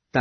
第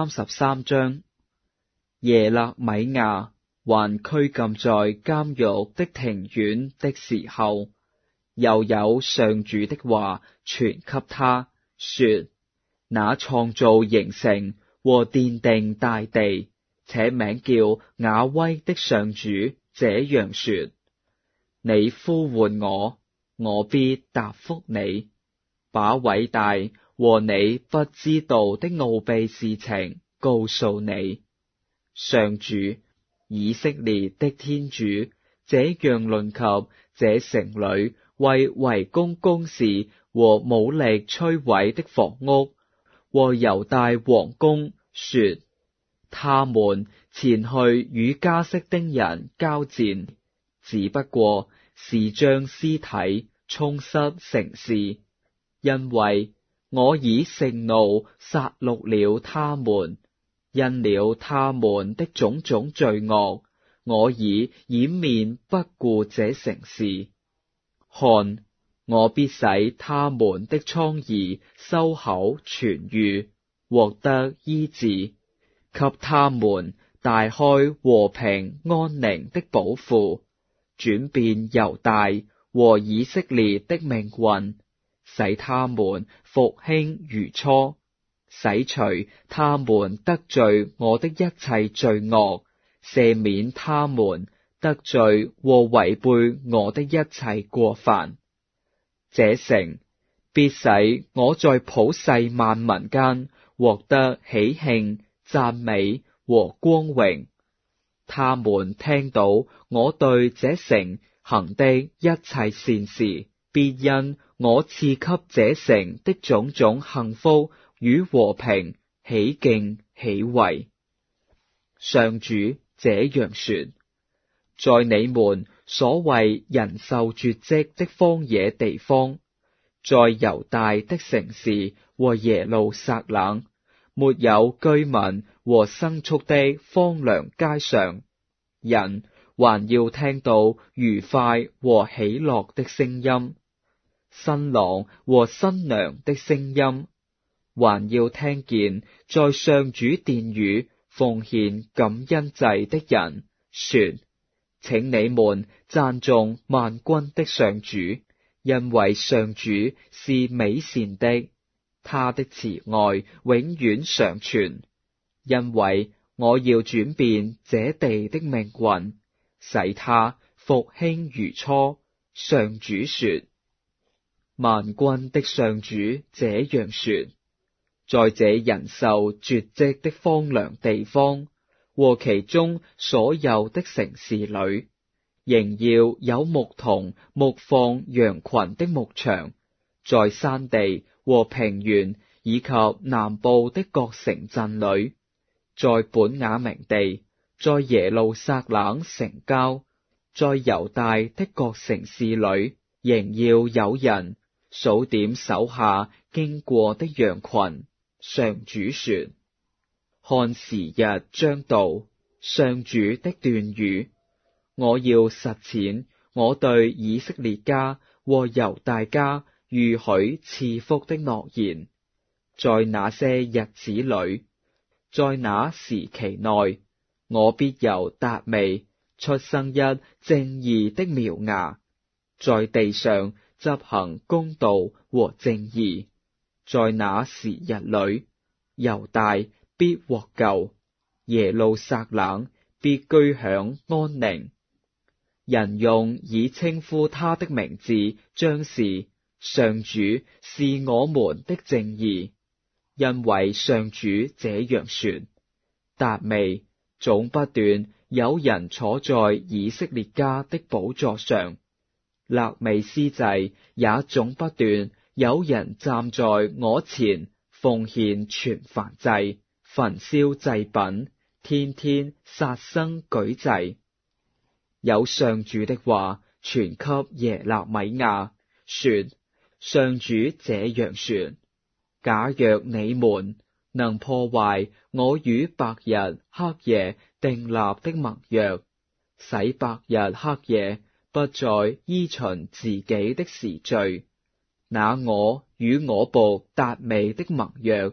33章。耶勒米亞還拘禁在監獄的庭院的時候，又有上主的話傳給他，說：那創造形成和奠定大地，且名叫雅威的上主這樣說：你呼喚我，我必答覆你，把偉大和你不知道的奧秘事情告訴你。上主，以色列的天主這樣論及這城裏為圍攻工事和武力摧毀的房屋和猶大王宮說：他們前去與迦色丁人交戰，只不過是將屍體沖失城市，因為我以盛怒殺戮了他們。因了他們的種種罪惡，我已掩面不顧這城市。看，我必使他們的瘡痍收口痊癒，獲得醫治，給他們大開和平安寧的寶庫，轉變猶大和以色列的命運，使他們復興如初，洗除他們得罪我的一切罪惡，赦免他們得罪和違背我的一切過犯。這城必使我在普世萬民間獲得喜慶、讚美和光榮。他們聽到我對這城行的一切善事，必因我賜給這城的種種幸福與和平起敬起畏。上主這樣說：在你們所謂人獸絕迹的荒野地方，在猶大的城市和耶路撒冷沒有居民和牲畜的荒涼街上，人還要聽到愉快和喜樂的聲音，新郎和新娘的聲音，還要聽見在上主殿宇奉獻感恩祭的人說：請你們讚頌萬軍的上主，因為上主是美善的，他的慈愛永遠常存。因為我要轉變這地的命運，使他復興如初。上主說：萬軍的上主這樣說，在這人獸絕迹的荒涼地方和其中所有的城市裏，仍要有牧童牧放羊群的牧場，在山地和平原以及南部的各城鎮裏，在本雅明地，在耶路撒冷城郊，在猶大的各城市裏，仍要有人數點手下經過的羊群。上主說：看時日將到，上主的斷語，我要實踐我對以色列家和猶大家預許賜福的諾言。在那些日子裏，在那時期內，我必由達味出生一正義的苗芽，在地上執行公道和正義。在那時日裏，猶大必獲救，耶路撒冷必居享安寧。人用以稱呼他的名字，將是上主是我們的正義。因為上主這樣說：達味總不斷有人坐在以色列家的寶座上，肋未司祭也總不斷有人站在我前奉獻全燔祭、焚燒祭品，天天殺生舉祭。有上主的話傳給耶勒米亞，說：上主這樣說，假若你們能破壞我與白日黑夜訂立的盟約，使白日黑夜不再依循自己的時序，那我與我僕達味的盟約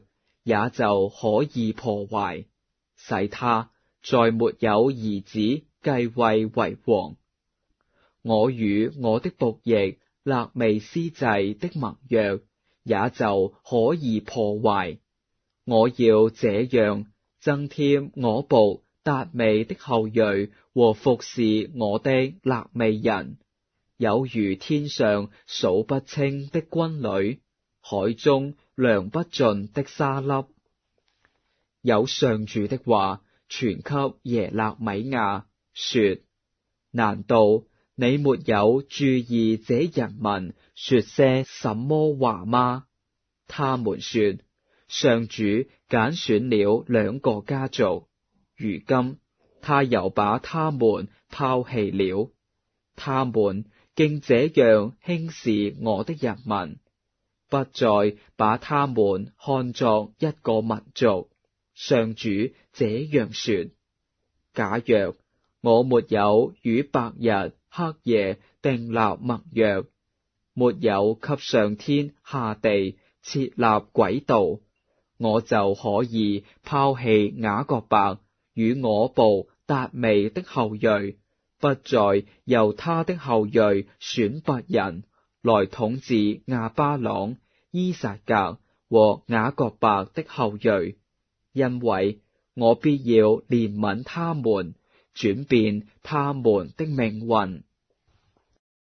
也就可以破壞，使他再沒有兒子繼位為王。我與我的僕役肋未司祭的盟約也就可以破壞。我要這樣增添我僕達味的後裔和服侍我的肋未人，有如天上數不清的軍旅，海中量不盡的沙粒。有上主的話傳給耶肋米亞，說：難道你沒有注意這人民說些什麼話嗎？他們說，上主揀選了2個家族，如今他又把他們拋棄了。他們竟這樣輕視我的人民，不再把他們看作一個民族。上主這樣說：假若我沒有與白日黑夜訂立盟約，沒有給上天下地設立軌道，我就可以拋棄雅各伯與我僕達味的後裔，不再由他的後裔選拔人來統治亞巴郎、依撒格和雅各伯的後裔，因為我必要憐憫他們，轉變他們的命運。